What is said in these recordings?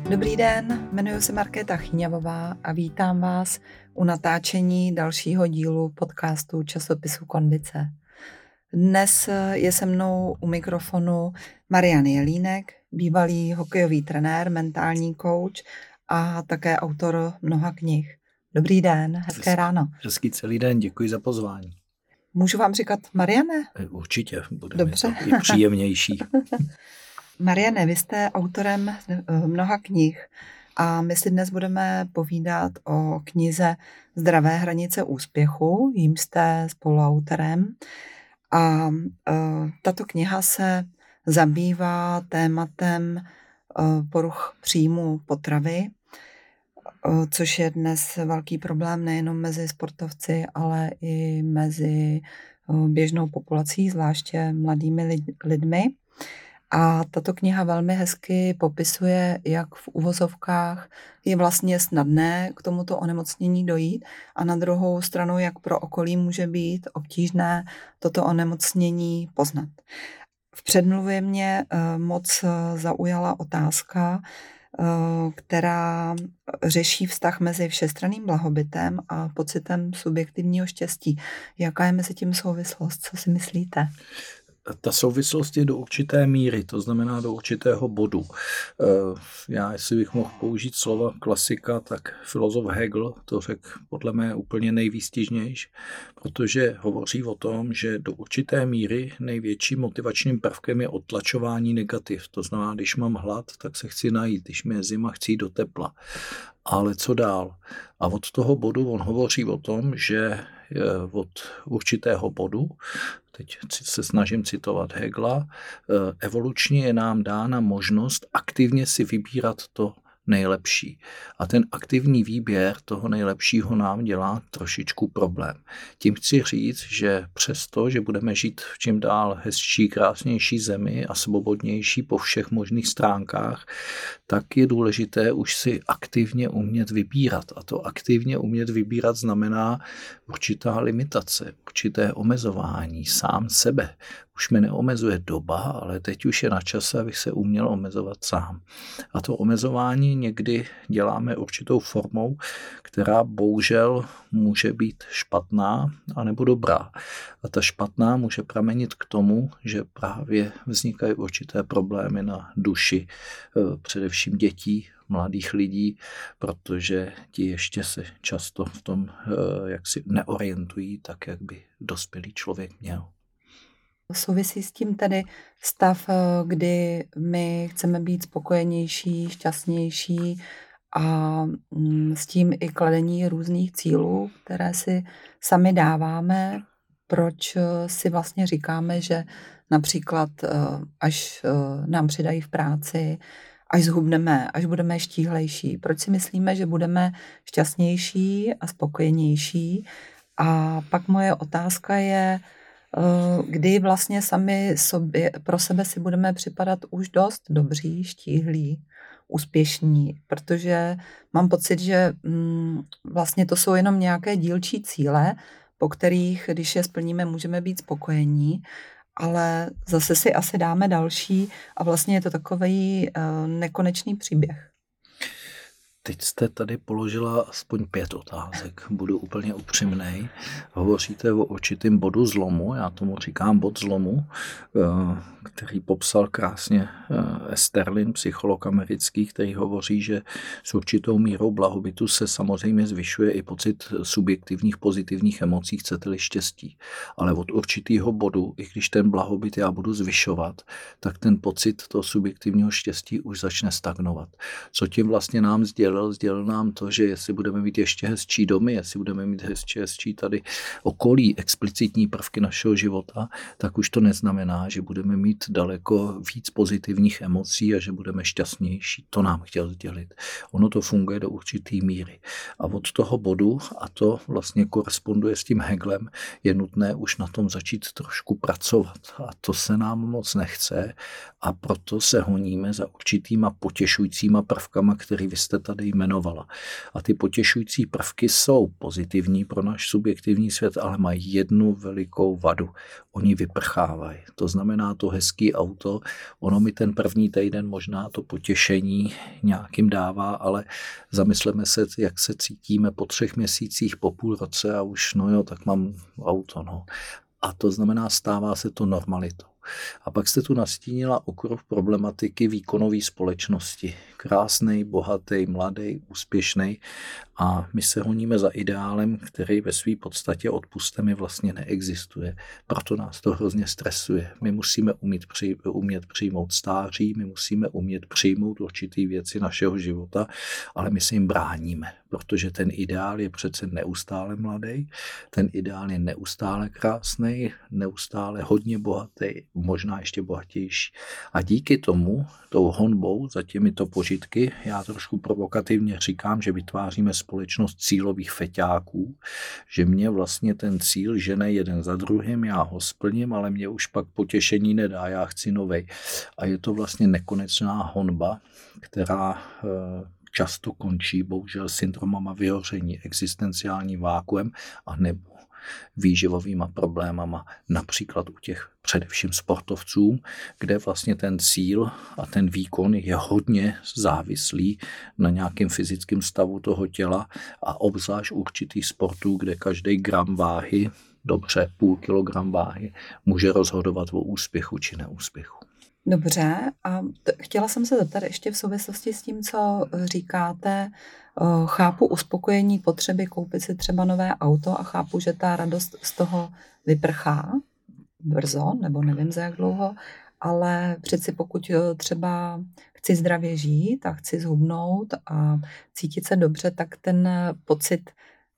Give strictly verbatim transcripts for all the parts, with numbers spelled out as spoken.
Dobrý den, jmenuji se Markéta Chyňavová a vítám vás u natáčení dalšího dílu podcastu časopisu Kondice. Dnes je se mnou u mikrofonu Marian Jelínek, bývalý hokejový trenér, mentální kouč a také autor mnoha knih. Dobrý den, hezké Hezky, ráno. Hezký celý den, děkuji za pozvání. Můžu vám říkat Mariane? Určitě, bude Dobře. mi to i příjemnější. Mariane, vy jste autorem mnoha knih a my si dnes budeme povídat o knize Zdravé hranice úspěchu, jím jste spoluautorem. A uh, tato kniha se zabývá tématem uh, poruch příjmu potravy, uh, což je dnes velký problém nejenom mezi sportovci, ale i mezi uh, běžnou populací, zvláště mladými lid- lidmi. A tato kniha velmi hezky popisuje, jak v uvozovkách je vlastně snadné k tomuto onemocnění dojít a na druhou stranu, jak pro okolí může být obtížné toto onemocnění poznat. V předmluvě mě moc zaujala otázka, která řeší vztah mezi všestranným blahobytem a pocitem subjektivního štěstí. Jaká je mezi tím souvislost? Co si myslíte? Ta souvislost je do určité míry, to znamená do určitého bodu. Já, jestli bych mohl použít slova klasika, tak filozof Hegel to řekl podle mě úplně nejvýstižnější, protože hovoří o tom, že do určité míry největším motivačním prvkem je odtlačování negativ. To znamená, když mám hlad, tak se chci najít, když mi je zima, chci jít do tepla. Ale co dál? A od toho bodu on hovoří o tom, že od určitého bodu, teď se snažím citovat Hegla, evolučně je nám dána možnost aktivně si vybírat to nejlepší. A ten aktivní výběr toho nejlepšího nám dělá trošičku problém. Tím chci říct, že přesto, že budeme žít v čím dál hezčí, krásnější zemi a svobodnější po všech možných stránkách, tak je důležité už si aktivně umět vybírat. A to aktivně umět vybírat znamená určitá limitace, určité omezování sám sebe. Už mě neomezuje doba, ale teď už je na čase, abych se uměl omezovat sám. A to omezování někdy děláme určitou formou, která bohužel může být špatná anebo dobrá. A ta špatná může pramenit k tomu, že právě vznikají určité problémy na duši, především dětí, mladých lidí, protože ti ještě se často v tom jaksi neorientují tak, jak by dospělý člověk měl. Souvisí s tím tedy stav, kdy my chceme být spokojenější, šťastnější a s tím i kladení různých cílů, které si sami dáváme. Proč si vlastně říkáme, že například až nám přidají v práci, až zhubneme, až budeme štíhlejší. Proč si myslíme, že budeme šťastnější a spokojenější? A pak moje otázka je, kdy vlastně sami sobě, pro sebe si budeme připadat už dost dobří, štíhlí, úspěšní, protože mám pocit, že mm, vlastně to jsou jenom nějaké dílčí cíle, po kterých, když je splníme, můžeme být spokojení, ale zase si asi dáme další a vlastně je to takový uh, nekonečný příběh. Teď jste tady položila aspoň pět otázek, budu úplně upřímnej. Hovoříte o určitém bodu zlomu, já tomu říkám bod zlomu, který popsal krásně Esterlin, psycholog americký, který hovoří, že s určitou mírou blahobytu se samozřejmě zvyšuje i pocit subjektivních pozitivních emocí, chcete-li štěstí. Ale od určitého bodu, i když ten blahobyt já budu zvyšovat, tak ten pocit toho subjektivního štěstí už začne stagnovat. Co tím vlastně nám sdělil? Sdělil nám to, že jestli budeme mít ještě hezčí domy, jestli budeme mít ještě hezčí tady okolí, explicitní prvky našeho života, tak už to neznamená, že budeme mít daleko víc pozitivních emocí a že budeme šťastnější. To nám chtěl sdělit. Ono to funguje do určitý míry. A od toho bodu, a to vlastně koresponduje s tím Heglem, je nutné už na tom začít trošku pracovat. A to se nám moc nechce a proto se honíme za určitýma potěšujícíma prvkama, který vy jste tady tady jmenovala. A ty potěšující prvky jsou pozitivní pro náš subjektivní svět, ale mají jednu velikou vadu. Oni vyprchávají. To znamená, to hezký auto, ono mi ten první týden možná to potěšení nějakým dává, ale zamysleme se, jak se cítíme po třech měsících, po půl roce a už, no jo, tak mám auto, no. A to znamená, stává se to normalitou. A pak jste tu nastínila okruh problematiky výkonové společnosti. Krásnej, bohatý, mladý, úspěšný. A my se honíme za ideálem, který ve své podstatě odpuste mi vlastně neexistuje. Proto nás to hrozně stresuje. My musíme umět, při, umět přijmout stáří, my musíme umět přijmout určitý věci našeho života, ale my se jim bráníme, protože ten ideál je přece neustále mladý, ten ideál je neustále krásný, neustále hodně bohatý, možná ještě bohatější. A díky tomu, tou honbou za těmito požitky, já trošku provokativně říkám, že vytváříme společnost cílových feťáků, že mě vlastně ten cíl žene jeden za druhým, já ho splním, ale mě už pak potěšení nedá, já chci novej. A je to vlastně nekonečná honba, která často končí bohužel syndromama vyhoření, existenciální vákuem a nebo výživovýma problémama, například u těch především sportovců, kde vlastně ten cíl a ten výkon je hodně závislý na nějakém fyzickém stavu toho těla a obzvlášť určitých sportů, kde každý gram váhy, dobře půl kilogram váhy, může rozhodovat o úspěchu či neúspěchu. Dobře, a t- chtěla jsem se zeptat ještě v souvislosti s tím, co říkáte, uh, chápu uspokojení potřeby koupit si třeba nové auto a chápu, že ta radost z toho vyprchá brzo, nebo nevím za jak dlouho, ale přeci pokud třeba chci zdravě žít a chci zhubnout a cítit se dobře, tak ten pocit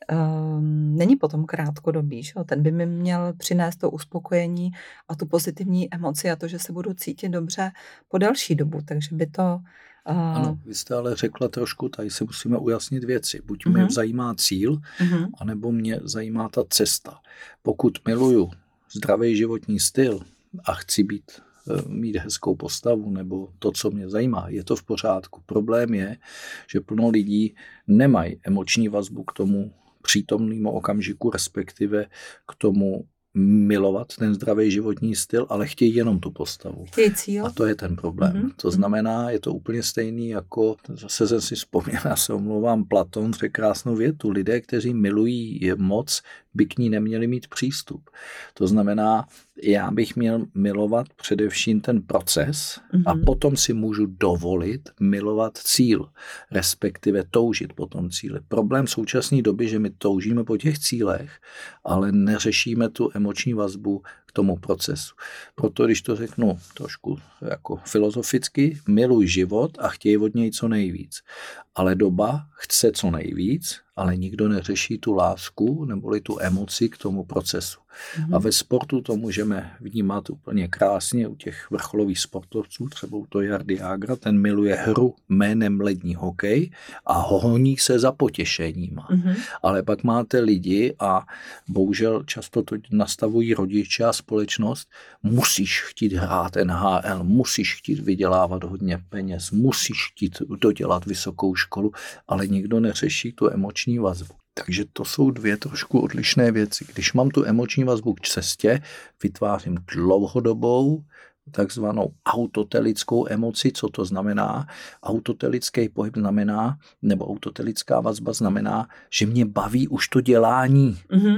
Um, není potom krátkodobý, že? Ten by mi měl přinést to uspokojení a tu pozitivní emoci a to, že se budu cítit dobře po delší dobu, takže by to... Uh... Ano, vy jste ale řekla trošku, tady se musíme ujasnit věci. Buď uh-huh. mě zajímá cíl, uh-huh. anebo mě zajímá ta cesta. Pokud miluju zdravý životní styl a chci být mít hezkou postavu nebo to, co mě zajímá, je to v pořádku. Problém je, že plno lidí nemají emoční vazbu k tomu přítomnému okamžiku, respektive k tomu milovat ten zdravý životní styl, ale chtějí jenom tu postavu. Chtějí cíl. A to je ten problém. Mm-hmm. To znamená, je to úplně stejný jako, zase jsem si vzpomněl, já se omlouvám, Platon řekl krásnou větu. Lidé, kteří milují moc, by k ní neměli mít přístup. To znamená, já bych měl milovat především ten proces mm-hmm. a potom si můžu dovolit milovat cíl, respektive toužit po tom cíli. Problém současné doby, že my toužíme po těch cílech, ale neřešíme tu emoční vazbu k tomu procesu. Proto, když to řeknu trošku jako filozoficky, miluj život a chtěj od něj co nejvíc. Ale doba chce co nejvíc, ale nikdo neřeší tu lásku neboli tu emoci k tomu procesu. Mm-hmm. A ve sportu to můžeme vnímat úplně krásně u těch vrcholových sportovců, třeba u toho Jardy Jágra, ten miluje hru jménem lední hokej a honí se za potěšeníma. Mm-hmm. Ale pak máte lidi a bohužel často to nastavují rodiče a společnost, musíš chtít hrát N H L, musíš chtít vydělávat hodně peněz, musíš chtít dodělat vysokou školu, ale nikdo neřeší tu emoční vazbu. Takže to jsou dvě trošku odlišné věci. Když mám tu emoční vazbu k cestě, vytvářím dlouhodobou, takzvanou autotelickou emoci. Co to znamená? Autotelický pohyb znamená, nebo autotelická vazba znamená, že mě baví už to dělání. Mm-hmm.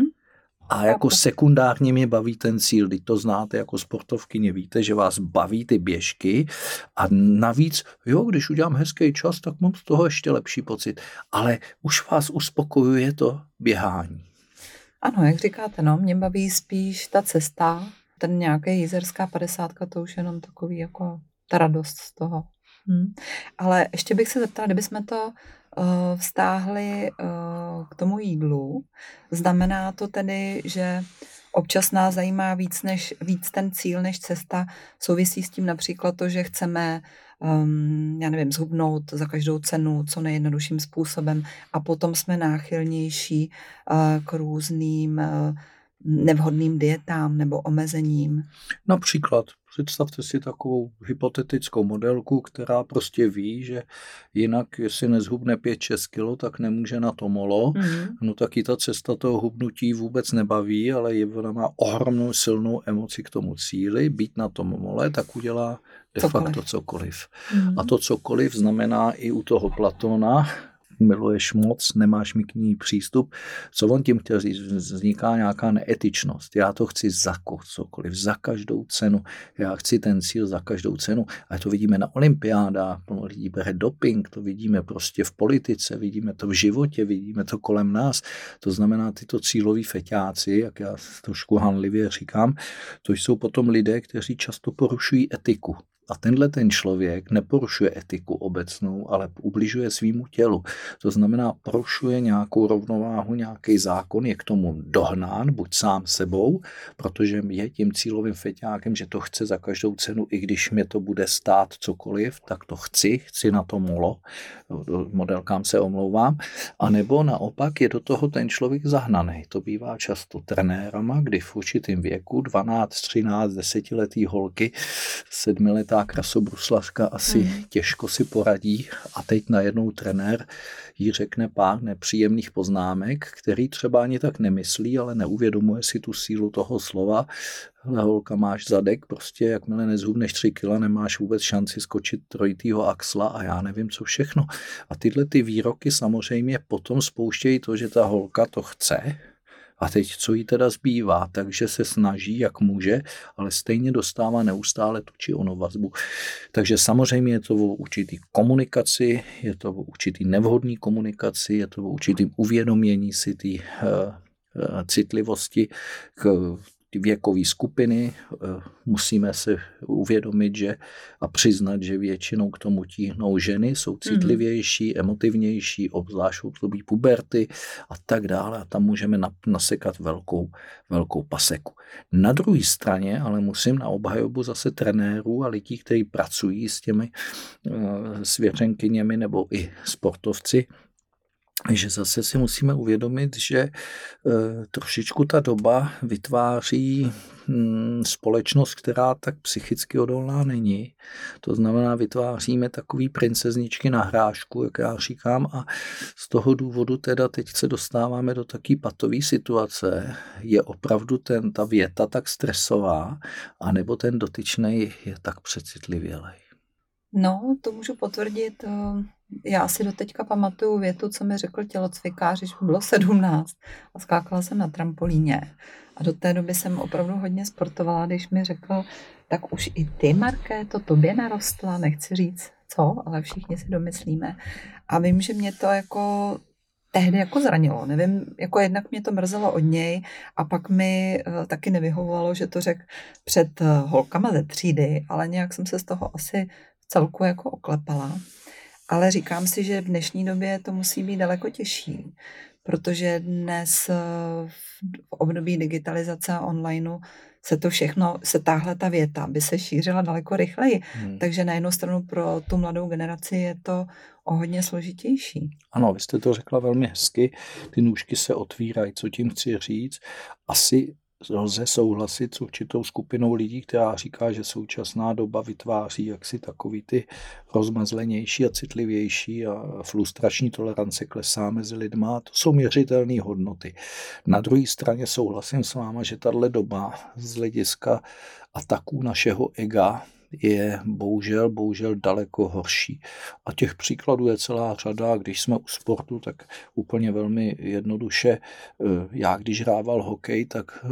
A jako sekundárně mě baví ten cíl, když to znáte jako sportovkyně, víte, že vás baví ty běžky a navíc, jo, když udělám hezký čas, tak mám z toho ještě lepší pocit, ale už vás uspokojuje to běhání. Ano, jak říkáte, no, mě baví spíš ta cesta, ten nějaký jízerská padesátka, to už jenom takový jako ta radost z toho. Hm. Ale ještě bych se zeptala, kdybychom to uh, vztáhli uh, k tomu jídlu, znamená to tedy, že občas nás zajímá víc, než, víc ten cíl než cesta, souvisí s tím například to, že chceme um, já nevím, zhubnout za každou cenu co nejjednodušším způsobem a potom jsme náchylnější uh, k různým uh, nevhodným dietám nebo omezením? Například představte si takovou hypotetickou modelku, která prostě ví, že jinak, jestli nezhubne pět šest kilo, tak nemůže na to molo. Mm. No tak i ta cesta toho hubnutí vůbec nebaví, ale je, ona má ohromnou silnou emoci k tomu cíli, být na tom mole, tak udělá de cokoliv. facto cokoliv. Mm. A to cokoliv znamená i u toho Platona, miluješ moc, nemáš mi k ní přístup. Co on tím chtěl říct? Vzniká nějaká neetičnost. Já to chci za cokoliv, za každou cenu. Já chci ten cíl za každou cenu. A to vidíme na olympiádách, plno lidí bere doping, to vidíme prostě v politice, vidíme to v životě, vidíme to kolem nás. To znamená, tyto cíloví feťáci, jak já trošku hanlivě říkám, to jsou potom lidé, kteří často porušují etiku. A tenhle ten člověk neporušuje etiku obecnou, ale ubližuje svýmu tělu. To znamená, porušuje nějakou rovnováhu, nějaký zákon, je k tomu dohnán, buď sám sebou, protože je tím cílovým feťákem, že to chce za každou cenu, i když mě to bude stát cokoliv, tak to chci, chci na to molo, modelkám se omlouvám, a nebo naopak je do toho ten člověk zahnaný. To bývá často trenérama, kdy v určitém věku, dvanáct, třináct, desetiletý holky, sedmiletá krasobruslařka asi hmm. těžko si poradí a teď najednou trenér jí řekne pár nepříjemných poznámek, který třeba ani tak nemyslí, ale neuvědomuje si tu sílu toho slova. Holka, máš zadek, prostě jakmile nezhubneš tři kila, nemáš vůbec šanci skočit trojitýho axla a já nevím co všechno. A tyhle ty výroky samozřejmě potom spouštějí to, že ta holka to chce. A teď, co jí teda zbývá, takže se snaží, jak může, ale stejně dostává neustále tu či onu vazbu. Takže samozřejmě je to o určitý komunikaci, je to o určitý nevhodný komunikaci, je to o určitým uvědomění si té uh, uh, citlivosti k věkové skupiny. Musíme se uvědomit, že a přiznat, že většinou k tomu tíhnou ženy, jsou citlivější, emotivnější, obzvlášť v období puberty a tak dále. A tam můžeme nasekat velkou, velkou paseku. Na druhé straně ale musím na obhajobu zase trenérů a lidí, kteří pracují s těmi uh, svěřenkyněmi nebo i sportovci, že zase si musíme uvědomit, že e, trošičku ta doba vytváří hm, společnost, která tak psychicky odolná není. To znamená, vytváříme takový princezničky na hrášku, jak já říkám, a z toho důvodu teda teď se dostáváme do takové patové situace. Je opravdu ten, ta věta tak stresová, anebo ten dotyčnej je tak přecitlivělej. No, to můžu potvrdit. Já si doteďka pamatuju větu, co mi řekl tělocvikář, když mi bylo sedmnáct a skákala jsem na trampolíně. A do té doby jsem opravdu hodně sportovala, když mi řekl, tak už i ty, Marké, to tobě narostla, nechci říct co, ale všichni si domyslíme. A vím, že mě to jako tehdy jako zranilo. Nevím, jako jednak mě to mrzelo od něj a pak mi uh, taky nevyhovovalo, že to řekl před uh, holkama ze třídy, ale nějak jsem se z toho asi v celku jako oklepala. Ale říkám si, že v dnešní době to musí být daleko těžší, protože dnes v období digitalizace a onlineu se to všechno, se táhle ta věta by se šířila daleko rychleji. Hmm. Takže na jednu stranu pro tu mladou generaci je to o hodně složitější. Ano, vy jste to řekla velmi hezky. Ty nůžky se otvírají, co tím chci říct. Asi lze souhlasit s určitou skupinou lidí, která říká, že současná doba vytváří jaksi takový ty rozmazlenější a citlivější a frustrační tolerance klesá mezi lidma. To jsou měřitelné hodnoty. Na druhé straně souhlasím s váma, že tahle doba z hlediska ataků našeho ega je bohužel, bohužel daleko horší. A těch příkladů je celá řada. Když jsme u sportu, tak úplně velmi jednoduše. Já když hrával hokej, tak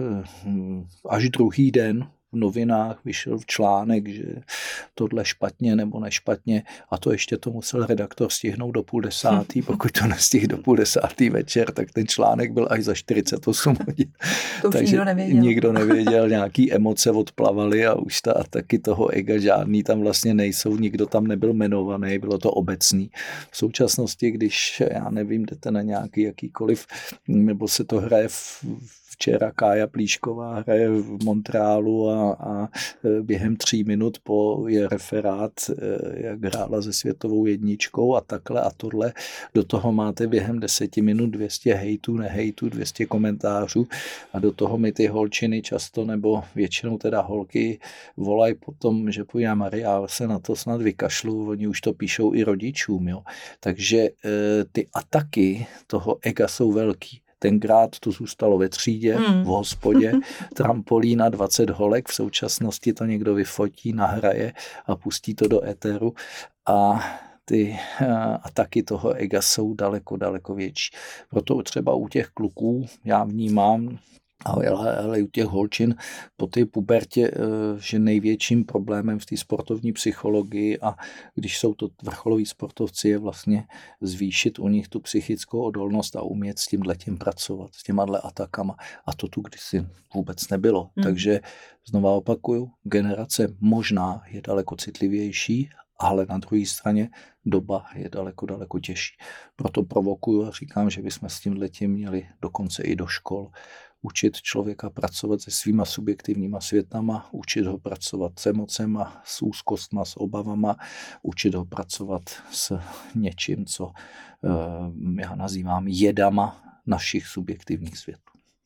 až druhý den v novinách vyšel článek, že tohle špatně nebo nešpatně, a to ještě to musel redaktor stihnout do půl desátý, pokud to nestihl do půl desátý večer, tak ten článek byl až za čtyřicet osm hodin. To už Takže nikdo nevěděl. nikdo nevěděl, nějaký emoce odplavaly a už ta ataky toho ega žádný tam vlastně nejsou, nikdo tam nebyl jmenovaný, bylo to obecný. V současnosti, když, já nevím, jdete na nějaký jakýkoliv, nebo se to hraje v včera Kája Plíšková hraje v Montrealu a, a během tří minut po je referát, jak hrála se světovou jedničkou a takhle a tohle. Do toho máte během deseti minut dvě stě hejtů, nehejtů, dvě stě komentářů a do toho mi ty holčiny často nebo většinou teda holky volají potom, že pojďme Maria, já se na to snad vykašlu, oni už to píšou i rodičům. Jo. Takže ty ataky toho ega jsou velký. Tenkrát to zůstalo ve třídě, hmm. v hospodě, trampolína dvacet holek, v současnosti to někdo vyfotí, nahraje a pustí to do éteru a ty ataky toho ega jsou daleko, daleko větší. Proto třeba u těch kluků já vnímám, ale, ale u těch holčin po té pubertě, že největším problémem v té sportovní psychologii a když jsou to vrcholoví sportovci, je vlastně zvýšit u nich tu psychickou odolnost a umět s tímhletím pracovat, s těma atakama. A to tu kdysi vůbec nebylo. Hmm. Takže znova opakuju, generace možná je daleko citlivější, ale na druhé straně doba je daleko, daleko těžší. Proto provokuju a říkám, že bychom s tímhletím měli dokonce i do škol učit člověka pracovat se svýma subjektivníma světama, učit ho pracovat s emocema, s úzkostma, s obavama, učit ho pracovat s něčím, co uh, já nazývám jedama našich subjektivních světů.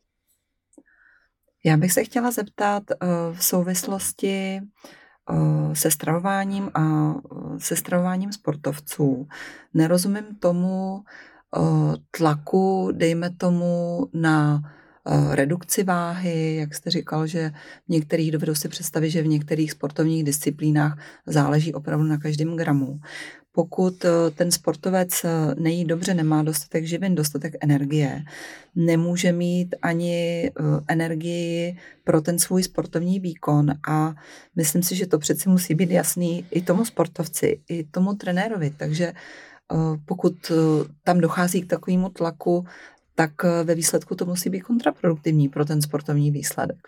Já bych se chtěla zeptat uh, v souvislosti uh, se stravováním a uh, se stravováním sportovců. Nerozumím tomu uh, tlaku, dejme tomu, na redukci váhy, jak jste říkal, že v některých, dovedu si představit, že v některých sportovních disciplínách záleží opravdu na každém gramu. Pokud ten sportovec nejí dobře, nemá dostatek živin, dostatek energie, nemůže mít ani energii pro ten svůj sportovní výkon a myslím si, že to přeci musí být jasný i tomu sportovci, i tomu trenérovi, takže pokud tam dochází k takovému tlaku, tak ve výsledku to musí být kontraproduktivní pro ten sportovní výsledek.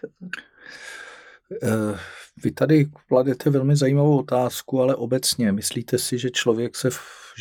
Vy tady kladete velmi zajímavou otázku, ale obecně myslíte si, že člověk se,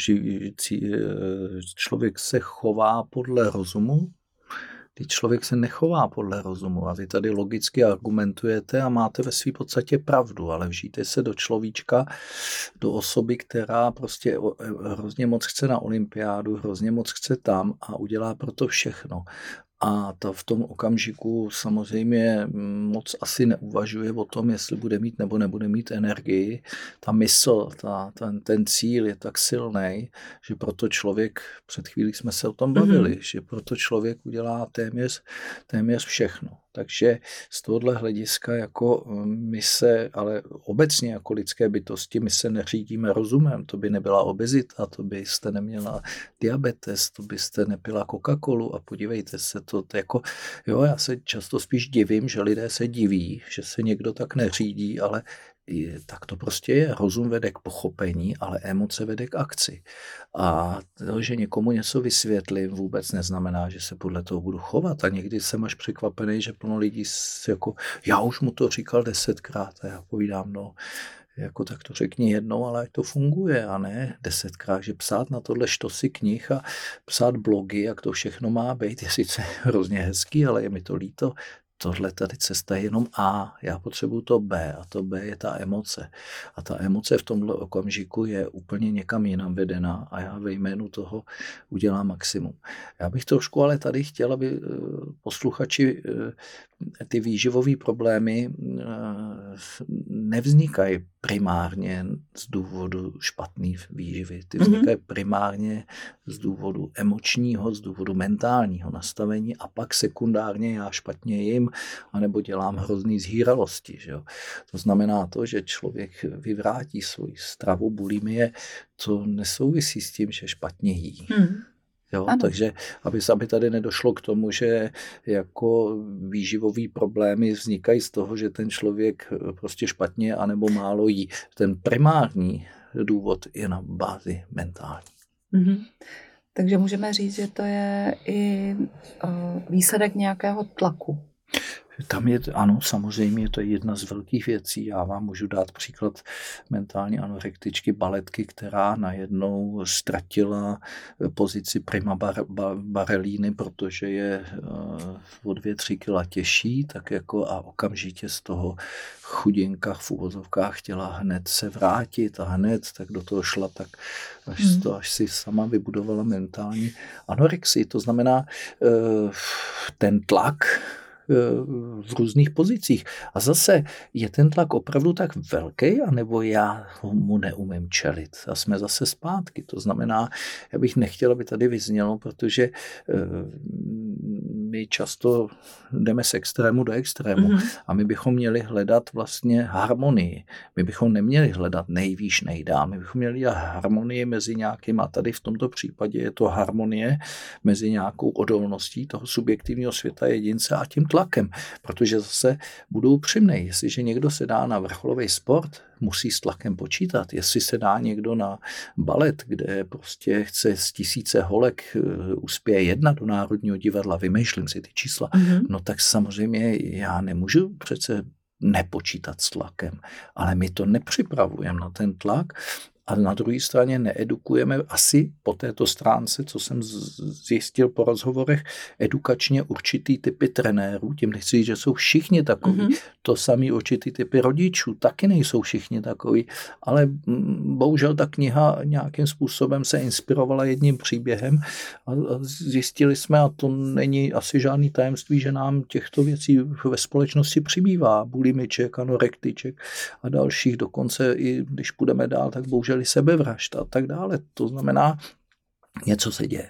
člověk se chová podle rozumu? Když člověk se nechová podle rozumu a vy tady logicky argumentujete a máte ve své podstatě pravdu, ale vžijte se do človíčka, do osoby, která prostě hrozně moc chce na olympiádu, hrozně moc chce tam a udělá pro to všechno. A ta v tom okamžiku samozřejmě moc asi neuvažuje o tom, jestli bude mít nebo nebude mít energii. Ta mysl, ta, ten, ten cíl je tak silný, že proto člověk, před chvílí jsme se o tom bavili, mm-hmm. že proto člověk udělá téměř, téměř všechno. Takže z tohohle hlediska jako my se, ale obecně jako lidské bytosti, my se neřídíme rozumem. To by nebyla obezita, to byste neměla diabetes, to byste nepila Coca-Colu a podívejte se, to, to jako, jo, já se často spíš divím, že lidé se diví, že se někdo tak neřídí, ale tak to prostě je. Rozum vede k pochopení, ale emoce vede k akci. A to, že někomu něco vysvětlím, vůbec neznamená, že se podle toho budu chovat. A někdy jsem až překvapený, že plno lidí jako, já už mu to říkal desetkrát a já povídám, no, jako tak to řekni jednou, ale ať to funguje a ne desetkrát, že psát na tohle štosy knih a psát blogy, jak to všechno má být, je sice hrozně hezký, ale je mi to líto. Tohle tady cesta je jenom A, já potřebuju to B a to B je ta emoce. A ta emoce v tomhle okamžiku je úplně někam jinam vedená a já ve jménu toho udělám maximum. Já bych trošku ale tady chtěl, aby posluchači ty výživové problémy nevznikají primárně z důvodu špatné výživy. Ty vznikají primárně z důvodu emočního, z důvodu mentálního nastavení a pak sekundárně já špatně jim, anebo dělám hrozný zhýralosti. Že jo? To znamená to, že člověk vyvrátí svou stravu, bulimie, to nesouvisí s tím, že špatně jí. Hmm. Jo, takže aby, aby tady nedošlo k tomu, že jako výživový problémy vznikají z toho, že ten člověk prostě špatně anebo málo jí. Ten primární důvod je na bázi mentální. Mm-hmm. Takže můžeme říct, že to je i uh, výsledek nějakého tlaku. Tam je, ano, samozřejmě, to je jedna z velkých věcí. Já vám můžu dát příklad mentální anorektičky, baletky, která najednou ztratila pozici prima bar, bar, barelíny, protože je uh, o dvě, tři kila těžší, tak jako a okamžitě z toho chudinka v uvozovkách chtěla hned se vrátit a hned tak do toho šla, tak až, hmm. to, až si sama vybudovala mentální anorexii. To znamená uh, ten tlak v různých pozicích. A zase, je ten tlak opravdu tak velký, anebo já mu neumím čelit? A jsme zase zpátky. To znamená, já bych nechtěl, aby tady vyznělo, protože my často jdeme z extrému do extrému mm-hmm. a my bychom měli hledat vlastně harmonii. My bychom neměli hledat nejvýš, nejdál. My bychom měli dělat harmonii mezi nějakým, a tady v tomto případě je to harmonie mezi nějakou odolností toho subjektivního světa jedince a tím tlakem. Protože zase budu upřímnej, jestliže někdo se dá na vrcholový sport, musí s tlakem počítat. Jestli se dá někdo na balet, kde prostě chce z tisíce holek uspěje jedna do Národního divadla, vymýšlím si ty čísla, mm-hmm. no tak samozřejmě já nemůžu přece nepočítat s tlakem, ale my to nepřipravujeme na ten tlak. A na druhé straně needukujeme asi po této stránce, co jsem zjistil po rozhovorech, edukačně určitý typy trenérů, tím nechci říct, že jsou všichni takový. Mm-hmm. To samý určitý typy rodičů, taky nejsou všichni takový, ale bohužel ta kniha nějakým způsobem se inspirovala jedním příběhem a zjistili jsme, a to není asi žádný tajemství, že nám těchto věcí ve společnosti přibývá. Bulimiček, anorektiček a dalších, dokonce i když půjdeme dál, tak bohužel sebevražd a tak dále. To znamená, něco se děje.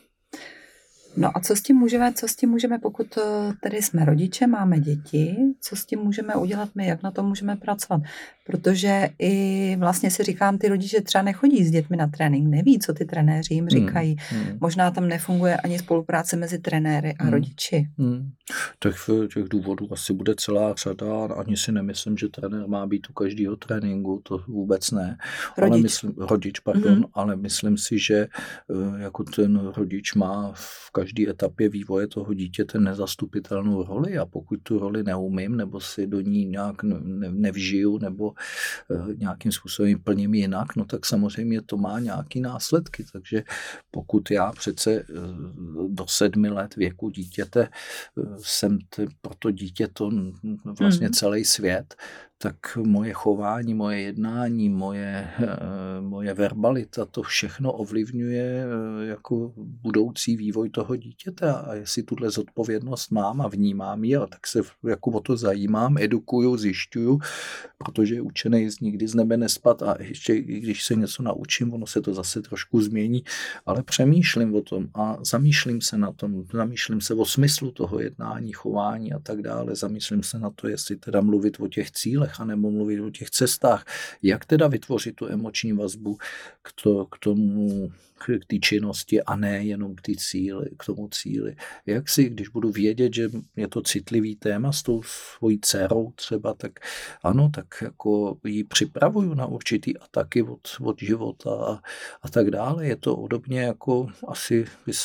No a co s tím můžeme, co s tím můžeme, pokud tedy jsme rodiče, máme děti, co s tím můžeme udělat my, jak na to můžeme pracovat? Protože i vlastně si říkám, ty rodiče třeba nechodí s dětmi na trénink, neví, co ty trenéři jim říkají. Hmm, hmm. Možná tam nefunguje ani spolupráce mezi trenéry a hmm, rodiči. Hmm. Těch, těch důvodů asi bude celá řada, ani si nemyslím, že trenér má být u každého tréninku, to vůbec ne. Rodič. Ale myslím, rodič, pardon, hmm. ale myslím si, že jako ten rodič má v každé etapě vývoje toho dítěte nezastupitelnou roli a pokud tu roli neumím, nebo si do ní nějak nevžiju, nebo nějakým způsobem plním jinak, no tak samozřejmě to má nějaký následky. Takže pokud já přece do sedmi let věku dítěte jsem t- pro to dítě to vlastně celý svět, tak moje chování, moje jednání, moje, moje verbalita, to všechno ovlivňuje jako budoucí vývoj toho dítěte a jestli tuhle zodpovědnost mám a vnímám ji, tak se jako o to zajímám, edukuju, zjišťuju, protože učenej z nikdy z nebe nespad a ještě když se něco naučím, ono se to zase trošku změní, ale přemýšlím o tom a zamýšlím se na tom, zamýšlím se o smyslu toho jednání, chování a tak dále, zamýšlím se na to, jestli teda mluvit o těch cílech, anebo mluvit o těch cestách, jak teda vytvořit tu emoční vazbu k, to, k tomu, k té činnosti a ne jenom k, ty cíli, k tomu cíli. Jak si, když budu vědět, že je to citlivý téma s tou svojí dcerou třeba, tak ano, tak jako ji připravuju na určitý ataky od, od života a, a tak dále. Je to podobně jako asi bys,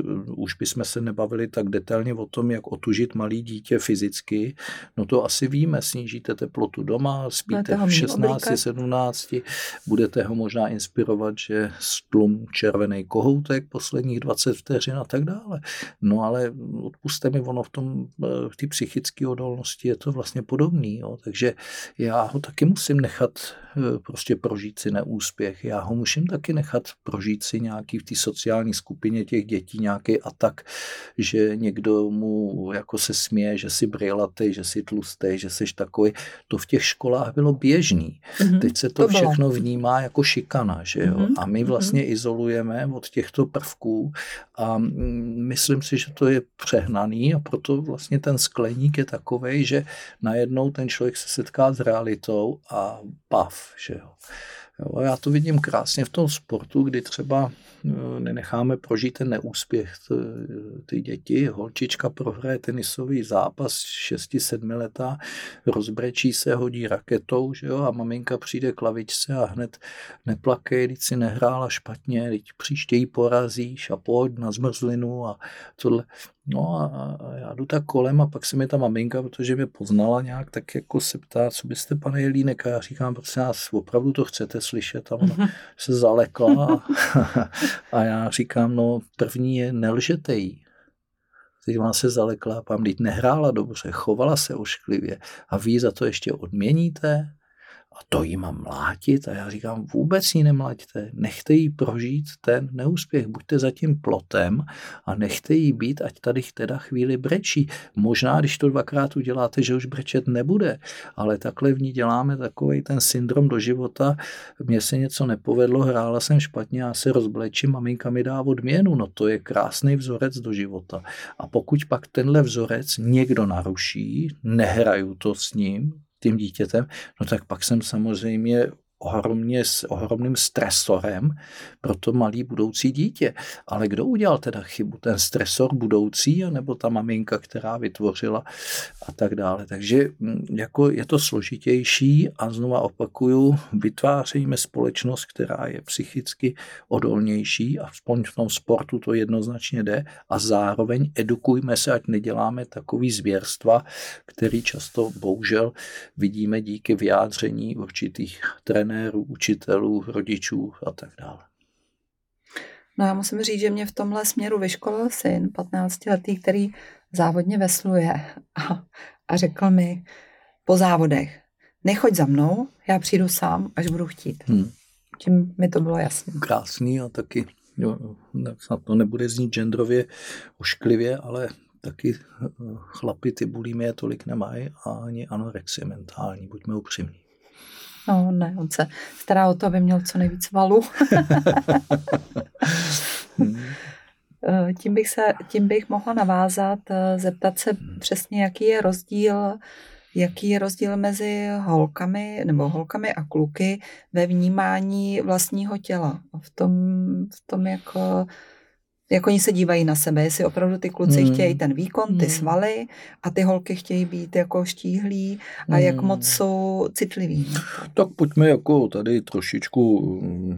už bychom se nebavili tak detailně o tom, jak otužit malý dítě fyzicky. No to asi víme, snížíte teplotu doma, spíte v šestnácti, sedmnácti, budete ho možná inspirovat, že stlum červený kohoutek posledních dvacet vteřin a tak dále. No ale odpuste mi, ono v tom, v té psychické odolnosti je to vlastně podobný, jo. Takže já ho taky musím nechat prostě prožít si neúspěch. Já ho musím taky nechat prožít si nějaký v té sociální skupině těch dětí nějaký atak, že někdo mu jako se směje, že si brýlatej, že si tlustej, že jsi takový. To v těch školách bylo běžný. Mm-hmm. Teď se to, to všechno vnímá jako šikana, že jo. Mm-hmm. A my vlastně mm-hmm. izolujeme od těchto prvků a myslím si, že to je přehnaný a proto vlastně ten skleník je takovej, že najednou ten člověk se setká s realitou a pav, že jo. Jo, já to vidím krásně v tom sportu, kdy třeba nenecháme prožít ten neúspěch ty děti. Holčička prohraje tenisový zápas šesti sedmi letá, rozbrečí se, hodí raketou, že jo, a maminka přijde k lavičce a hned neplakej, když si nehrála špatně, když příště jí porazíš a pojď na zmrzlinu a tohle. No a, a já jdu tak kolem a pak se mi ta maminka, protože mě poznala nějak, tak jako se ptá, co byste, pane Jelínek, a já říkám, prosím vás, opravdu to chcete slyšet? A ona se zalekla a, a já říkám, no první je, nelžete jí. Teď ona se zalekla, pám, teď nehrála dobře, chovala se ošklivě a vy za to ještě odměníte? A to jí mám mlátit? A já říkám, vůbec jí nemlaťte, nechte jí prožít ten neúspěch, buďte za tím plotem a nechte jí být, ať tady teda chvíli brečí. Možná, když to dvakrát uděláte, že už brečet nebude, ale takhle v ní děláme takovej ten syndrom do života, mně se něco nepovedlo, hrála jsem špatně, já se rozblečím, maminka mi dá odměnu, no to je krásný vzorec do života. A pokud pak tenhle vzorec někdo naruší, nehraju to s ním, tím dítětem, no tak pak jsem samozřejmě ohromně, s ohromným stresorem pro to malý budoucí dítě. Ale kdo udělal teda chybu? Ten stresor budoucí, nebo ta maminka, která vytvořila a tak dále. Takže jako je to složitější a znova opakuju, vytváříme společnost, která je psychicky odolnější a v tom sportu to jednoznačně jde a zároveň edukujme se, ať neděláme takový zvěrstva, který často bohužel vidíme díky vyjádření určitých trenérů, učitelů, rodičů a tak dále. No já musím říct, že mě v tomhle směru vyškolil syn patnáctiletý, který závodně vesluje a, a řekl mi po závodech, nechoď za mnou, já přijdu sám, až budu chtít. Hmm. Tím mi to bylo jasné. Krásný a taky, jo, snad to nebude znít genderově ošklivě, ale taky chlapi ty bulimie tolik nemají a ani anorexie mentální, buďme upřímní. No ne, on se stará o to, aby měl co nejvíc valu. tím, bych se, tím bych mohla navázat, zeptat se přesně, jaký je rozdíl, jaký je rozdíl mezi holkami nebo holkami a kluky ve vnímání vlastního těla. V tom, v tom jako... Jak oni se dívají na sebe, jestli opravdu ty kluci hmm. chtějí ten výkon, ty svaly a ty holky chtějí být jako štíhlí a jak moc jsou citliví. Tak pojďme jako tady trošičku,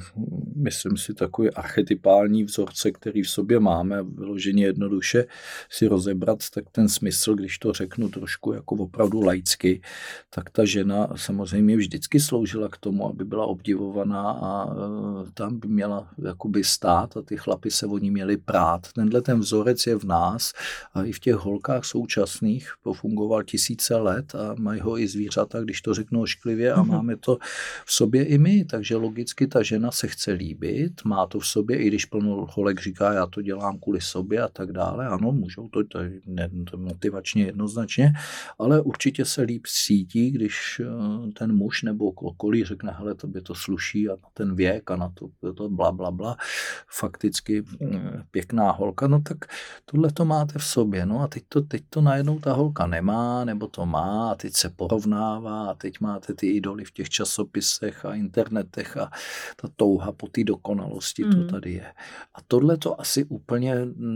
myslím si, takový archetypální vzorce, který v sobě máme, vyloženě jednoduše si rozebrat, tak ten smysl, když to řeknu trošku jako opravdu laicky, tak ta žena samozřejmě vždycky sloužila k tomu, aby byla obdivovaná a tam by měla jakoby stát a ty chlapy se o ní měli prát. Tenhle ten vzorec je v nás a i v těch holkách současných pofungoval tisíce let a mají ho i zvířata, když to řeknu ošklivě a máme to v sobě i my, takže logicky ta žena se chce líbit, má to v sobě, i když plno holek říká, já to dělám kvůli sobě a tak dále, ano, můžou to, to je motivačně jednoznačně, ale určitě se líp cítí, když ten muž nebo okolí řekne, hele, tobě to sluší a na ten věk a na to, to bla, bla, bla, fakticky pěkná holka, no tak tohle to máte v sobě, no a teď to, teď to najednou ta holka nemá, nebo to má a teď se porovnává a teď máte ty idoly v těch časopisech a internetech a ta touha po té dokonalosti, mm. to tady je. A tohle to asi úplně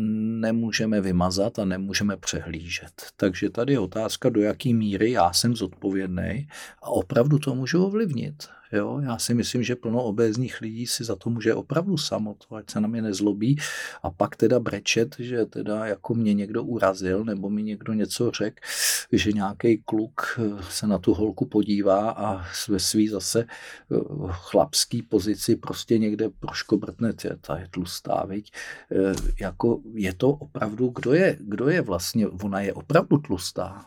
nemůžeme vymazat a nemůžeme přehlížet. Takže tady je otázka, do jaký míry já jsem zodpovědný a opravdu to můžu ovlivnit. Jo, já si myslím, že plno obézních lidí si za to může opravdu samo, to, ať se na mě nezlobí a pak teda brečet, že teda jako mě někdo urazil nebo mi někdo něco řekl, že nějaký kluk se na tu holku podívá a ve svý zase chlapský pozici prostě někde proškobrtne, ta je tlustá, viď? Jako je to opravdu, kdo je, kdo je vlastně, ona je opravdu tlustá.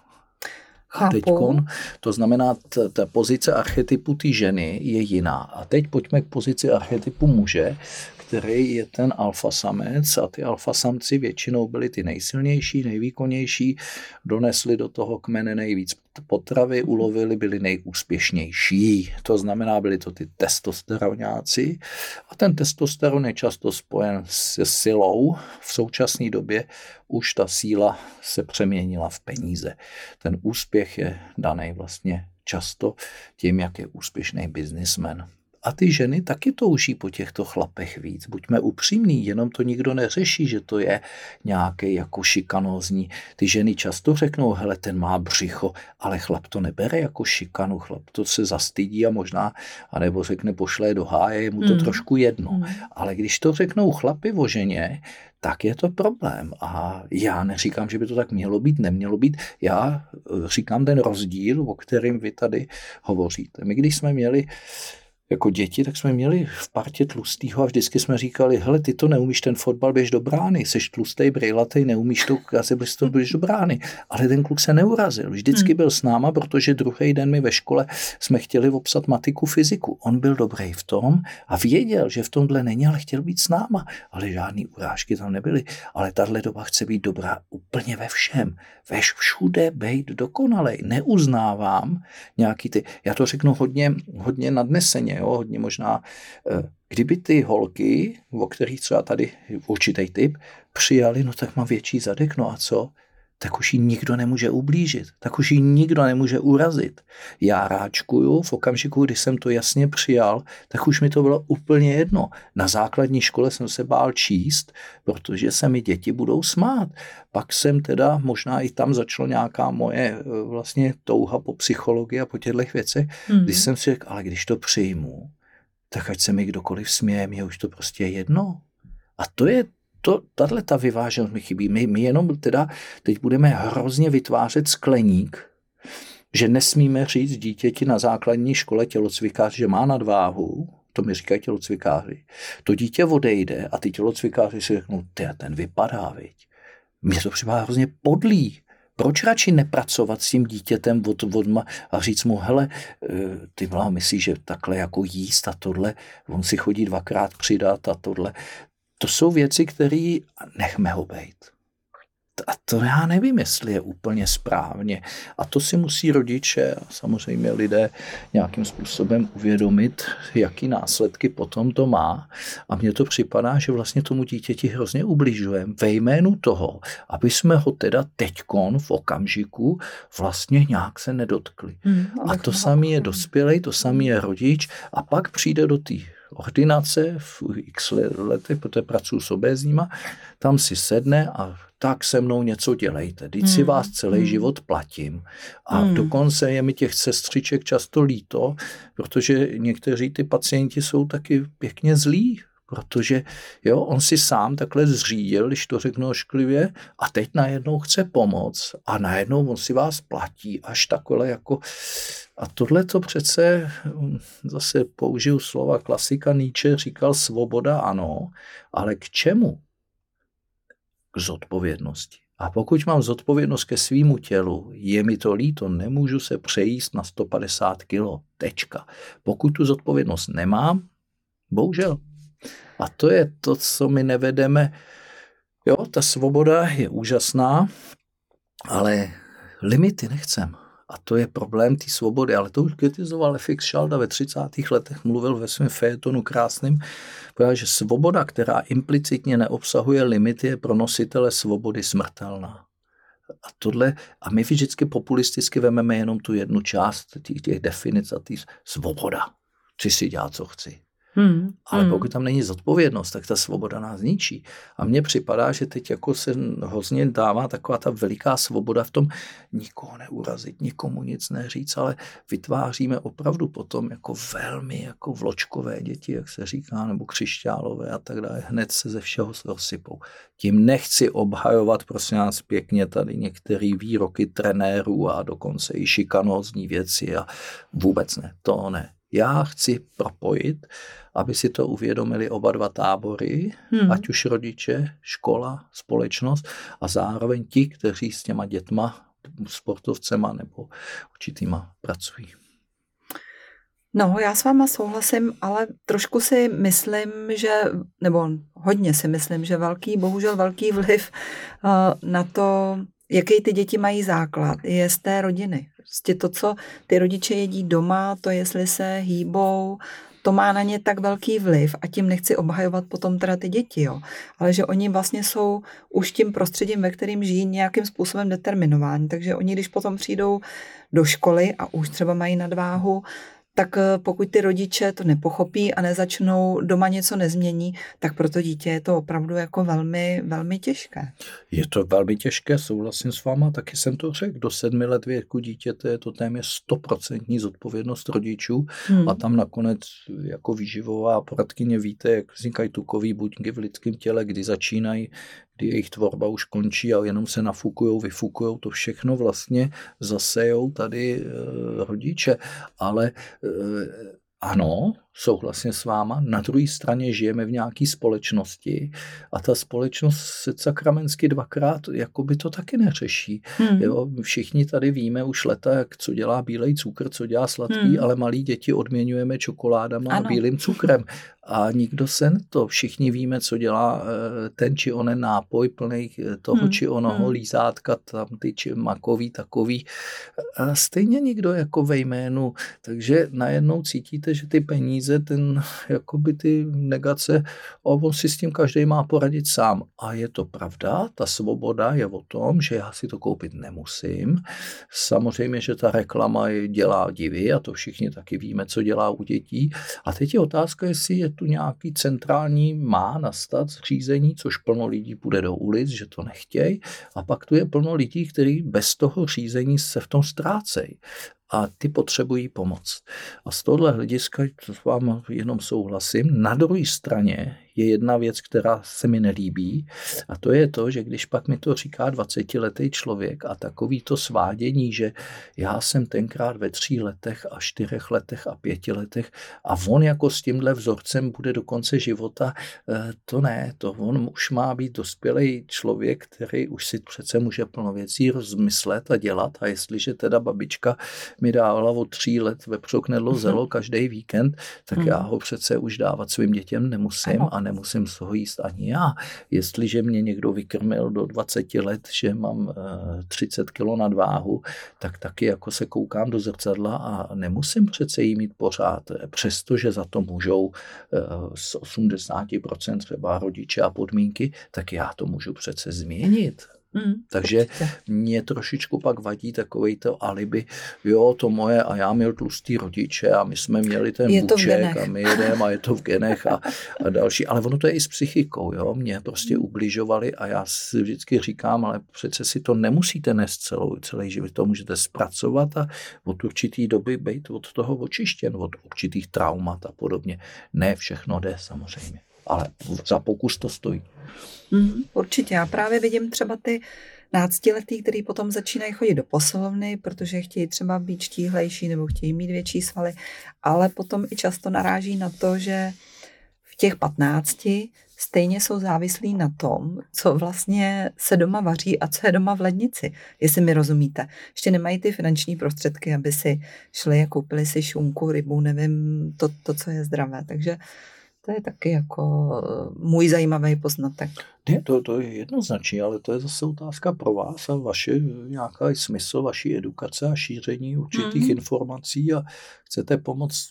A teďkon, to znamená, ta, ta pozice archetypu té ženy je jiná. A teď pojďme k pozici archetypu muže, který je ten alfasamec a ty alfasamci většinou byli ty nejsilnější, nejvýkonnější, donesli do toho kmene nejvíc potravy, ulovili, byli nejúspěšnější. To znamená, byli to ty testosteronáci a ten testosteron je často spojen se silou. V současné době už ta síla se přeměnila v peníze. Ten úspěch je daný vlastně často tím, jak je úspěšný biznismen. A ty ženy taky touží po těchto chlapech víc. Buďme upřímní, jenom to nikdo neřeší, že to je nějaký jako šikanózní. Ty ženy často řeknou, hele, ten má břicho, ale chlap to nebere jako šikanu, chlap to se zastydí a možná, anebo řekne, pošle do háje, je mu to mm. trošku jedno. Mm. Ale když to řeknou chlapi o ženě, tak je to problém. A já neříkám, že by to tak mělo být, nemělo být. Já říkám ten rozdíl, o kterém vy tady hovoříte. My když jsme měli jako děti, tak jsme měli v partě tlustýho a vždycky jsme říkali, hele, ty to neumíš ten fotbal, běž do brány, seš tlustej, brejlatej, neumíš to, asi bys to běž do brány. Ale ten kluk se neurazil, vždycky byl s náma, protože druhý den my ve škole jsme chtěli obsat matiku, fyziku. On byl dobrý v tom a věděl, že v tomhle není, ale chtěl být s náma. Ale žádný urážky tam nebyly. Ale tahle doba chce být dobrá úplně ve všem. Veš všude bejt dokonalej. Neuznávám nějaký ty, já to řeknu hodně, hodně nadneseně, jo, hodně možná, kdyby ty holky, o kterých třeba tady určitý typ, přijali, no tak mám větší zadek, no a co? Tak už jí nikdo nemůže ublížit, tak už jí nikdo nemůže urazit. Já ráčkuju v okamžiku, kdy jsem to jasně přijal, tak už mi to bylo úplně jedno. Na základní škole jsem se bál číst, protože se mi děti budou smát. Pak jsem teda, možná i tam začala nějaká moje vlastně touha po psychologii a po těchto věcech, mm. když jsem si řekl, ale když to přijmu, tak ať se mi kdokoliv směje, mě už to prostě je jedno. A to je To, tato ta vyváženost mi chybí. My, my jenom teda teď budeme hrozně vytvářet skleník, že nesmíme říct dítěti na základní škole tělocvikář, že má nadváhu, to mi říkají tělocvikáři. To dítě odejde a ty tělocvikáři si řeknou, ty, ten vypadá, viď. Mně to připadá hrozně podlý. Proč radši nepracovat s tím dítětem od, od a říct mu, hele, ty mlá myslíš, že takhle jako jíst a tohle, on si chodí dvakrát přidat a tohle. To jsou věci, které nechme ho bejt. A to já nevím, jestli je úplně správně. A to si musí rodiče a samozřejmě lidé nějakým způsobem uvědomit, jaký následky potom to má. A mně to připadá, že vlastně tomu dítěti hrozně ubližujeme ve jménu toho, aby jsme ho teda teďkon v okamžiku vlastně nějak se nedotkli. Hmm, a to samé je dospělej, to samé je rodič a pak přijde do té ordinace v x letech, protože pracuji s obézníma, tam si sedne a tak se mnou něco dělejte. Vždyť si vás celý hmm. život platím. A hmm. dokonce je mi těch sestřiček často líto, protože někteří ty pacienti jsou taky pěkně zlí, protože jo, on si sám takhle zřídil, když to řeknu ošklivě, a teď najednou chce pomoct a najednou on si vás platí až takhle jako. A tohle to přece, zase použiju slova klasika Nietzsche, říkal svoboda ano, ale k čemu? K zodpovědnosti. A pokud mám zodpovědnost ke svýmu tělu, je mi to líto, nemůžu se přejíst na sto padesát kilo, tečka. Pokud tu zodpovědnost nemám, bohužel. A to je to, co my nevedeme. Jo, ta svoboda je úžasná, ale limity nechcem. A to je problém té svobody. Ale to už kritizoval F X Šalda ve třicátých letech, mluvil ve svém fejetonu krásným, protože svoboda, která implicitně neobsahuje limity, je pro nositele svobody smrtelná. A tohle, a my vždycky populisticky vememe jenom tu jednu část těch, těch definic a tý svoboda. Chci si dělat, co chci. Hmm, Ale pokud tam není zodpovědnost, tak ta svoboda nás ničí. A mně připadá, že teď jako se hrozně dává taková ta veliká svoboda v tom nikoho neurazit, nikomu nic neříct, ale vytváříme opravdu potom jako velmi jako vločkové děti, jak se říká, nebo křišťálové a tak dále. Hned se ze všeho rozsypou. Tím nechci obhajovat, prosím nás pěkně, tady některé výroky trenérů a dokonce i šikanózní věci a vůbec ne, to ne. Já chci propojit, aby si to uvědomili oba dva tábory, hmm. ať už rodiče, škola, společnost a zároveň ti, kteří s těma dětma, sportovcema nebo určitýma pracují. No, já s váma souhlasím, ale trošku si myslím, že, nebo hodně si myslím, že velký, bohužel velký vliv uh, na to, jaký ty děti mají základ, je z té rodiny. Prostě to, co ty rodiče jedí doma, to jestli se hýbou, to má na ně tak velký vliv a tím nechci obhajovat potom teda ty děti, jo. Ale že oni vlastně jsou už tím prostředím, ve kterým žijí, nějakým způsobem determinováni. Takže oni, když potom přijdou do školy a už třeba mají nadváhu, tak pokud ty rodiče to nepochopí a nezačnou doma něco nezmění, tak pro to dítě je to opravdu jako velmi, velmi těžké. Je to velmi těžké, souhlasím s váma, taky jsem to řekl. Do sedmi let věku dítěte je to téměř stoprocentní zodpovědnost rodičů hmm. a tam nakonec jako výživová poradkyně víte, jak vznikají tukový buňky v lidském těle, kdy začínají, kdy jejich tvorba už končí a jenom se nafukujou, vyfukujou, to všechno vlastně zasejou tady e, rodiče. Ale e, ano, souhlasně s váma, na druhé straně žijeme v nějaké společnosti a ta společnost se sakramensky dvakrát jakoby to taky neřeší. Hmm. Jo, všichni tady víme už leta, jak co dělá bílej cukr, co dělá sladký, hmm. ale malí děti odměňujeme čokoládama ano. a bílým cukrem. A nikdo se to, všichni víme, co dělá ten či onen nápoj plný toho hmm. či onoho hmm. lízátka, tam ty či makový, takový. A stejně nikdo jako ve jménu. Takže najednou cítíte, že ty peníze ten, jakoby ty negace, on si s tím každý má poradit sám. A je to pravda, ta svoboda je o tom, že já si to koupit nemusím. Samozřejmě, že ta reklama dělá divy a to všichni taky víme, co dělá u dětí. A teď je otázka, jestli je tu nějaký centrální má nastat řízení, což plno lidí půjde do ulic, že to nechtějí. A pak tu je plno lidí, kteří bez toho řízení se v tom ztrácejí. A ty potřebují pomoc. A z tohohle hlediska s vám jenom souhlasím. Na druhé straně je jedna věc, která se mi nelíbí, a to je to, že když pak mi to říká dvacetiletý člověk a takový to svádění, že já jsem tenkrát ve tří letech a čtyřech letech a pěti letech a on jako s tímhle vzorcem bude do konce života, to ne, to on už má být dospělý člověk, který už si přece může plno věcí rozmyslet a dělat a jestliže teda babička mi dávala od tří let vepřok knedlo zelo každý víkend, tak já ho přece už dávat svým dětem nemusím a nemusím z toho jíst ani já. Jestliže mě někdo vykrmil do dvaceti let, že mám třicet kilo nadváhu, tak taky jako se koukám do zrcadla a nemusím přece jí mít pořád, přestože za to můžou z osmdesát procent třeba rodiče a podmínky, tak já to můžu přece změnit. Mm, Takže určitě. Mě trošičku pak vadí takovej to alibi, jo, to moje a já měl tlustý rodiče a my jsme měli ten buček a my jedeme a je to v genech a, a další, ale ono to je i s psychikou, jo, mě prostě ubližovali a já si vždycky říkám, ale přece si to nemusíte nést celou, celý život, to můžete zpracovat a od určitý doby být od toho očištěn, od určitých traumat a podobně. Ne všechno jde samozřejmě, ale za pokus to stojí. Mm, určitě. Já právě vidím třeba ty náctiletí, který potom začínají chodit do posilovny, protože chtějí třeba být štíhlejší nebo chtějí mít větší svaly, ale potom i často naráží na to, že v těch patnácti stejně jsou závislí na tom, co vlastně se doma vaří a co je doma v lednici, jestli mi rozumíte. Ještě nemají ty finanční prostředky, aby si šli a koupili si šunku, rybu, nevím, to, to co je zdravé, takže to je taky jako můj zajímavý poznatek. Ne, to, to je jednoznačně, ale to je zase otázka pro vás a vaše nějaký smysl, vaší edukace a šíření určitých mm. informací a chcete pomoct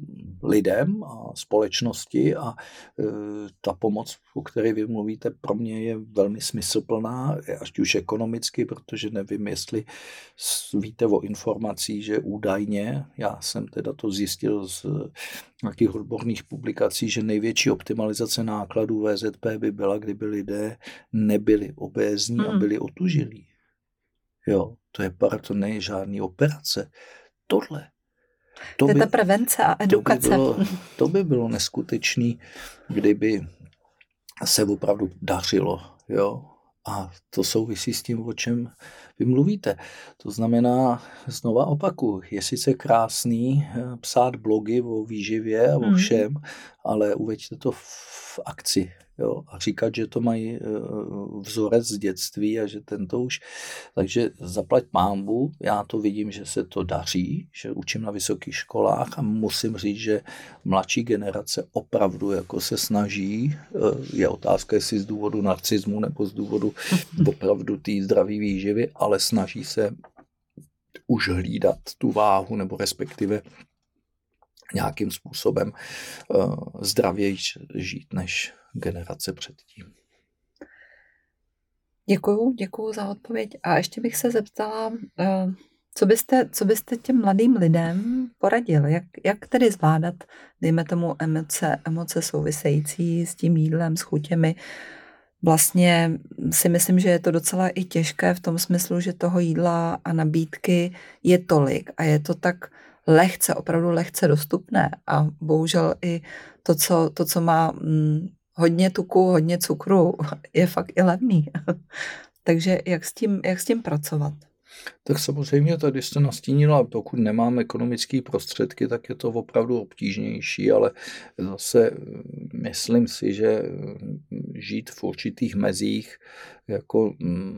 lidem a společnosti a e, ta pomoc, o které vy mluvíte, pro mě je velmi smysluplná, až už ekonomicky, protože nevím, jestli víte o informací, že údajně, já jsem teda to zjistil z nějakých odborných publikací, že největší optimalizace nákladů V Z P by byla, kdyby lidé nebyli obézní mm. a byli otužilí. Jo, to je para, to není žádný operace. Tohle To, to je by, ta prevence a edukace. To by bylo, to by bylo neskutečný, kdyby se opravdu dařilo. Jo? A to souvisí s tím, o čem vy mluvíte. To znamená, znova opakuju, je sice krásný psát blogy o výživě a o všem, hmm. ale uveďte to v akci. Jo, a říkat, že to mají vzorec z dětství a že tento už, takže zaplať pánbu, já to vidím, že se to daří, že učím na vysokých školách a musím říct, že mladší generace opravdu jako se snaží, je otázka, jestli z důvodu narcismu nebo z důvodu opravdu té zdraví výživy, ale snaží se už hlídat tu váhu nebo respektive nějakým způsobem uh, zdravěji žít než generace předtím. Děkuju, děkuju za odpověď. A ještě bych se zeptala, uh, co byste, co byste těm mladým lidem poradil? Jak, jak tedy zvládat, dejme tomu, emoce, emoce související s tím jídlem, s chutěmi? Vlastně si myslím, že je to docela i těžké v tom smyslu, že toho jídla a nabídky je tolik a je to tak lehce, opravdu lehce dostupné a bohužel i to, co, to, co má hm, hodně tuku, hodně cukru, je fakt i levný. Takže jak s tím, jak s tím pracovat? Tak samozřejmě tady jste nastínila, pokud nemám ekonomické prostředky, tak je to opravdu obtížnější, ale zase myslím si, že žít v určitých mezích jako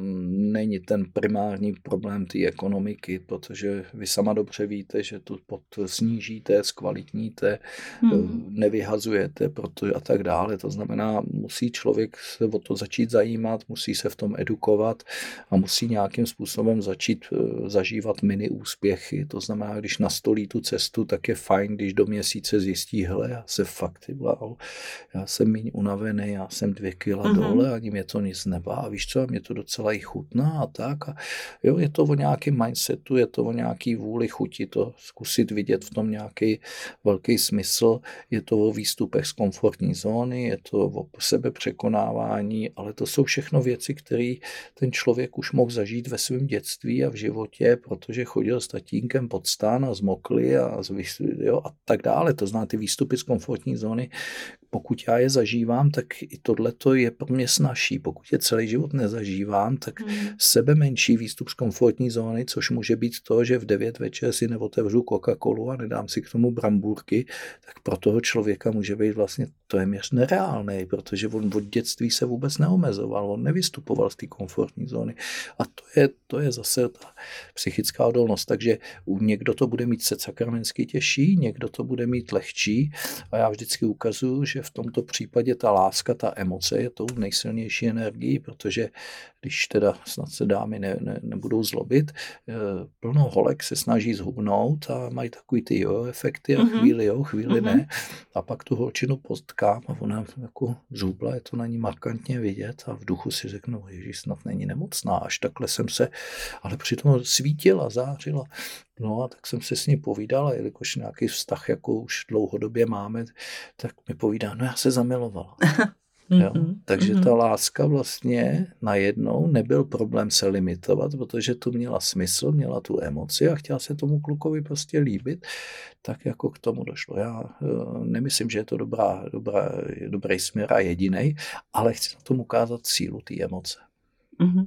není ten primární problém té ekonomiky, protože vy sama dobře víte, že to pod snížíte, zkvalitníte, hmm. nevyhazujete proto a tak dále. To znamená, musí člověk se o to začít zajímat, musí se v tom edukovat a musí nějakým způsobem začít zažívat mini úspěchy. To znamená, když nastolí tu cestu, tak je fajn, když do měsíce zjistí, hele, já se fakt, wow, já jsem míň unavený, já jsem dvě kila mm-hmm. dole, ani mě to nic nebáví. Víš co, mě to docela i chutná a tak. A jo, je to o nějakém mindsetu, je to o nějaký vůli chuti to zkusit vidět v tom nějaký velký smysl. Je to o výstupech z komfortní zóny, je to o sebepřekonávání, ale to jsou všechno věci, které ten člověk už mohl zažít ve svém dětství a v životě, protože chodil s tatínkem pod stán a zmokli a, jo, a tak dále. To znamená ty výstupy z komfortní zóny. Pokud já je zažívám, tak i tohleto je pro mě snazší. Pokud je celý život nezažívám, tak hmm. sebe menší výstup z komfortní zóny, což může být to, že v devět večer si neotevřu Coca-Colu a nedám si k tomu brambůrky, tak pro toho člověka může být vlastně téměř nereálný, protože on od dětství se vůbec neomezoval, on nevystupoval z té komfortní zóny. A to je, to je zase ta psychická odolnost. Takže někdo to bude mít sakramentsky těžší, někdo to bude mít lehčí a já vždycky ukazuju, že v tomto případě ta láska, ta emoce je tou nejsilnější energií, protože když teda snad se dámy ne, ne, nebudou zlobit, plno holek se snaží zhubnout a mají takový ty jo efekty a mm-hmm. chvíli jo, chvíli mm-hmm. ne. A pak tu holčinu potkám a ona jako zhubla, je to na ní markantně vidět a v duchu si řeknu, ježiš, snad není nemocná, až takhle jsem se, ale přitom svítila, zářila. No a tak jsem se s ní povídal a jelikož nějaký vztah jako už dlouhodobě máme, tak mi povídá, no já se zamilovala. Jo? Mm-hmm. Takže ta láska vlastně najednou nebyl problém se limitovat, protože tu měla smysl, měla tu emoci a chtěla se tomu klukovi prostě líbit, tak jako k tomu došlo. Já uh, nemyslím, že je to dobrá, dobrá, dobrý směr a jedinej, ale chci na tom ukázat sílu té emoce. Mm-hmm.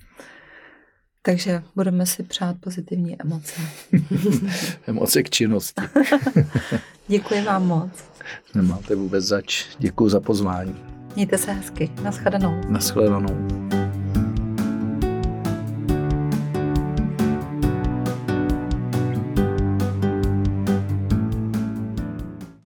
Takže budeme si přát pozitivní emoce. Emoce k činnosti. Děkuji vám moc. Nemáte vůbec zač. Děkuji za pozvání. Mějte se hezky. Naschledanou. Naschledanou.